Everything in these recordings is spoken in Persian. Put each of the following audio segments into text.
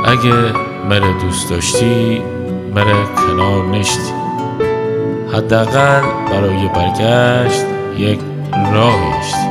اگه مرا دوست داشتی مرا کنار نشتی، حداقل برای برگشت یک راهی داشتی.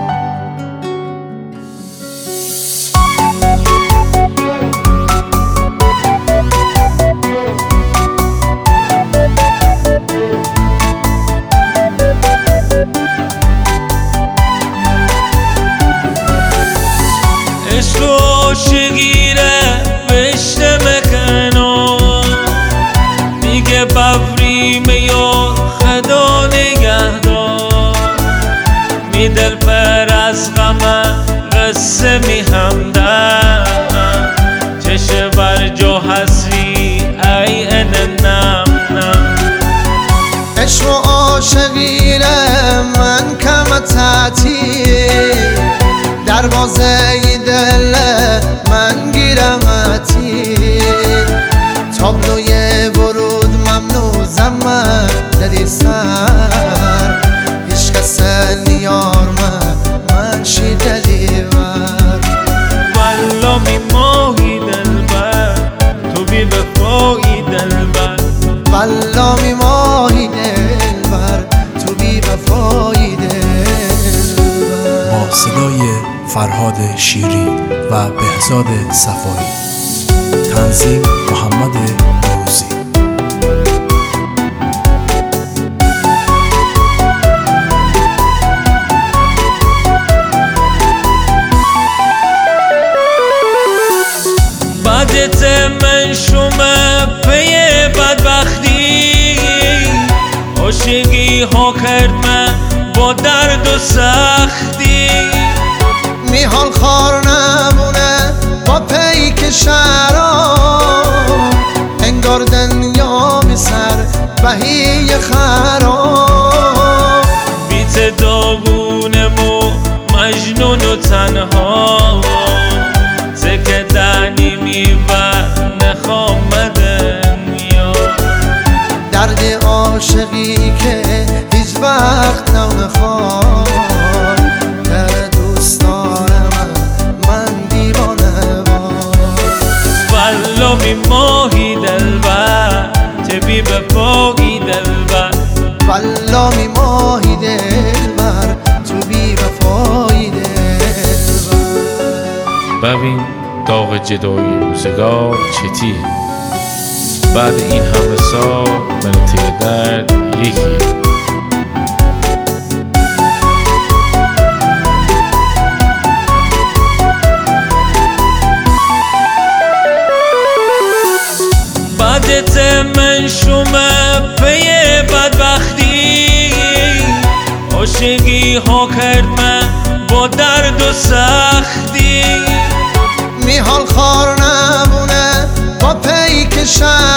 عشق و عاشقیره بشته مکنو میگه بفریمه یا خدا نگهدار، می دل پر از غم قصه می همدم، چشه بر جا حسری ای نم نم. عشق و عاشقیره من کم تعطیل، دروازه دل من گیرمتی، تابلوی ورود ممنوع زمان دلی سر، هیچ کس نیار من شی دلی ور. والا می ماهی دلبر تو بی وفایی دلبر، والا می ماهی دلبر تو بی وفایی دلبر. با صدای فرهاد شیری و بهزاد صفایی، تنظیم محمد روزی. بدت من شومه پی بدبختی، عاشقی ها کرد من با درد و سختی، میحال خار نمونه با پیک شراب، انگار دنیا می سر بهی خراب. بیت داغونم و مجنون و تنها، سکه دنی میبر نخوامدن یا درد عاشقی که هیچ وقت نمیخواد، در دوست دارم من دیوانه باد. والا می ماهی دلبر تبی به پاگی دلبر، والا می ماهی دلبر تو بی وفایی دلبر. ببین داغ جدایی روزگار چتیه، بعد این همه سال منطقه درد یکیه. بدت من شومه پی بدبختی، عاشقی ها کرد من با درد و سختی، میحال خار نمونه با پیک شراب،